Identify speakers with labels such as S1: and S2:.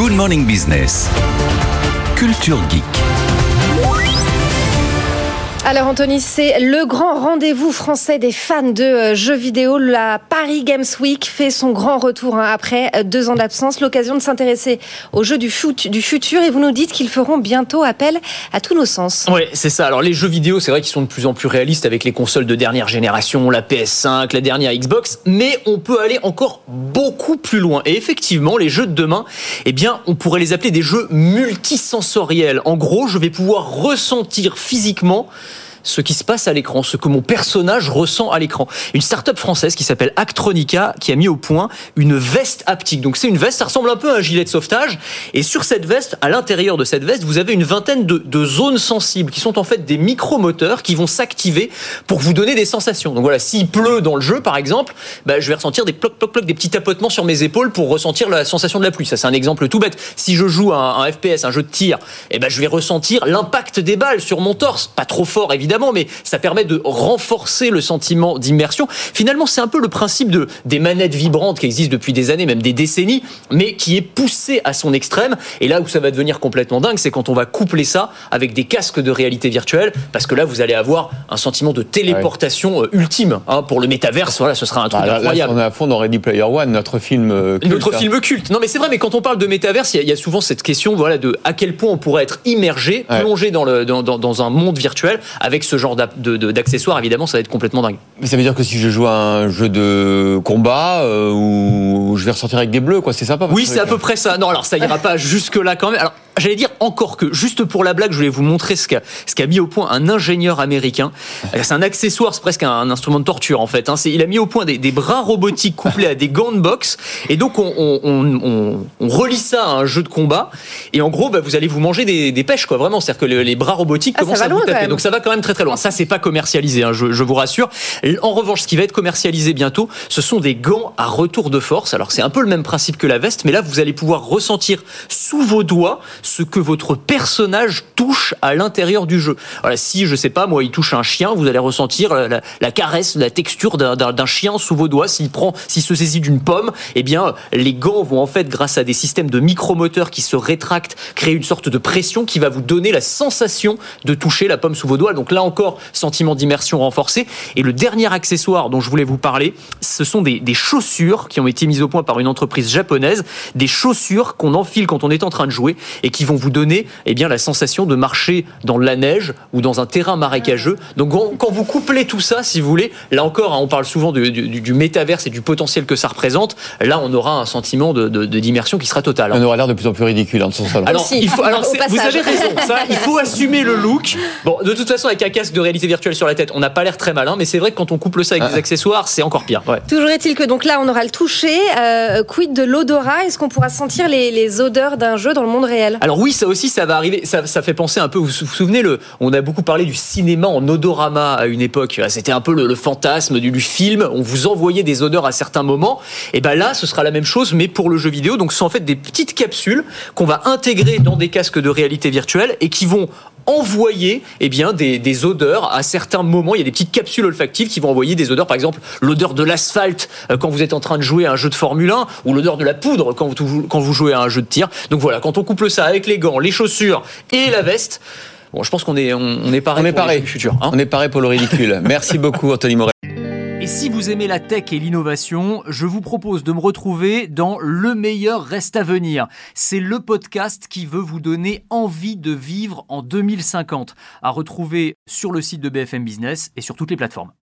S1: Good Morning Business. Culture Geek.
S2: Alors Anthony, c'est le grand rendez-vous français des fans de jeux vidéo. La Paris Games Week fait son grand retour après 2 ans d'absence. L'occasion de s'intéresser aux jeux du futur, et vous nous dites qu'ils feront bientôt appel à tous nos sens.
S3: Oui, c'est ça. Alors les jeux vidéo, c'est vrai qu'ils sont de plus en plus réalistes avec les consoles de dernière génération, la PS5, la dernière Xbox, mais on peut aller encore beaucoup plus loin. Et effectivement, les jeux de demain, eh bien, on pourrait les appeler des jeux multisensoriels. En gros, je vais pouvoir ressentir physiquement ce qui se passe à l'écran, ce que mon personnage ressent à l'écran. Une start-up française qui s'appelle Actronica qui a mis au point une veste haptique. Donc c'est une veste, ça ressemble un peu à un gilet de sauvetage. Et sur cette veste, à l'intérieur de cette veste, vous avez une vingtaine de zones sensibles qui sont en fait des micromoteurs qui vont s'activer pour vous donner des sensations. Donc voilà, s'il pleut dans le jeu par exemple, je vais ressentir des ploc, des petits tapotements sur mes épaules pour ressentir la sensation de la pluie. Ça c'est un exemple tout bête. Si je joue un FPS, un jeu de tir, je vais ressentir l'impact des balles sur mon torse. Pas trop fort évidemment, mais ça permet de renforcer le sentiment d'immersion. Finalement, c'est un peu le principe des manettes vibrantes qui existent depuis des années, même des décennies, mais qui est poussé à son extrême. Et là où ça va devenir complètement dingue, c'est quand on va coupler ça avec des casques de réalité virtuelle, parce que là, vous allez avoir un sentiment de téléportation ultime. Pour le métaverse, voilà, ce sera un truc incroyable.
S4: Là, on est à fond dans Ready Player One, notre film culte.
S3: Film culte. Non, mais c'est vrai, mais quand on parle de métaverse, il y a souvent cette question, voilà, de à quel point on pourrait être immergé, plongé dans un monde virtuel avec ce genre d'accessoires. Évidemment, ça va être complètement dingue.
S4: Mais ça veut dire que si je joue à un jeu de combat où je vais ressortir avec des bleus, quoi, c'est sympa.
S3: Oui, c'est à peu près ça. Non, alors ça ira pas jusque là quand même. Alors, j'allais dire encore que, juste pour la blague, je voulais vous montrer ce qu'a mis au point un ingénieur américain. C'est un accessoire, c'est presque un instrument de torture en fait. Il a mis au point des bras robotiques couplés à des gants de boxe, et donc on relie ça à un jeu de combat, et en gros vous allez vous manger des pêches, quoi, vraiment. C'est-à-dire que les bras robotiques commencent à vous taper. Donc ça va quand même très très loin. Ça, c'est pas commercialisé, je vous rassure. En revanche, ce qui va être commercialisé bientôt, ce sont des gants à retour de force. Alors c'est un peu le même principe que la veste, mais là vous allez pouvoir ressentir sous vos doigts ce que votre personnage touche à l'intérieur du jeu. Voilà, si, je sais pas, moi, il touche un chien, vous allez ressentir la caresse, la texture d'un chien sous vos doigts. S'il se saisit d'une pomme, les gants vont en fait, grâce à des systèmes de micromoteurs qui se rétractent, créer une sorte de pression qui va vous donner la sensation de toucher la pomme sous vos doigts. Donc là encore, sentiment d'immersion renforcé. Et le dernier accessoire dont je voulais vous parler, ce sont des chaussures qui ont été mises au point par une entreprise japonaise, des chaussures qu'on enfile quand on est en train de jouer et qui vont vous donner la sensation de marcher dans la neige ou dans un terrain marécageux. Donc quand vous couplez tout ça, si vous voulez, là encore, on parle souvent du métaverse et du potentiel que ça représente. Là, on aura un sentiment d'immersion qui sera total.
S4: On aura l'air de plus en plus ridicule dans son salon.
S3: Alors, vous avez raison, il faut assumer le look. Bon, de toute façon, avec un casque de réalité virtuelle sur la tête, on n'a pas l'air très malin, mais c'est vrai que quand on couple ça avec des accessoires, c'est encore pire. Ouais.
S2: Toujours est-il que donc là, on aura le toucher. Quid de l'odorat? Est-ce qu'on pourra sentir les odeurs d'un jeu dans le monde réel?
S3: Alors oui, ça aussi, ça va arriver. Ça fait penser un peu, vous vous souvenez, on a beaucoup parlé du cinéma en odorama à une époque. C'était un peu le fantasme du film. On vous envoyait des odeurs à certains moments. Et là, ce sera la même chose, mais pour le jeu vidéo. Donc, ce sont en fait des petites capsules qu'on va intégrer dans des casques de réalité virtuelle et qui vont envoyer des odeurs à certains moments. Il y a des petites capsules olfactives qui vont envoyer des odeurs, par exemple l'odeur de l'asphalte quand vous êtes en train de jouer à un jeu de Formule 1, ou l'odeur de la poudre quand vous jouez à un jeu de tir. Donc voilà, quand on couple ça avec les gants, les chaussures et la veste, je pense qu'on est paré pour le futur.
S4: On est paré pour le ridicule. Merci beaucoup Anthony Morel.
S3: Et si vous aimez la tech et l'innovation, je vous propose de me retrouver dans Le meilleur reste à venir. C'est le podcast qui veut vous donner envie de vivre en 2050. À retrouver sur le site de BFM Business et sur toutes les plateformes.